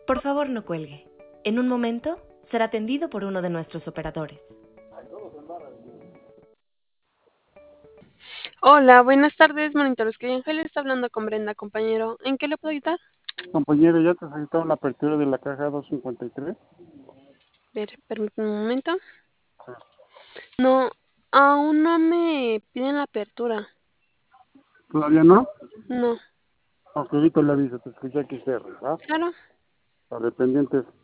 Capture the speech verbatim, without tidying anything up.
Por favor, no cuelgue. En un momento será atendido por uno de nuestros operadores. Hola, buenas tardes, monitores. Que Ángel está hablando con Brenda, compañero. ¿En qué le puedo ayudar? Compañero, ¿ya te solicitaron la apertura de la caja doscientos cincuenta y tres? Ver, permítame un momento. No, aún no me piden la apertura. ¿Todavía no? No, Ok, ahorita le aviso, te escuché aquí cerro, ¿verdad? claro. Para dependientes.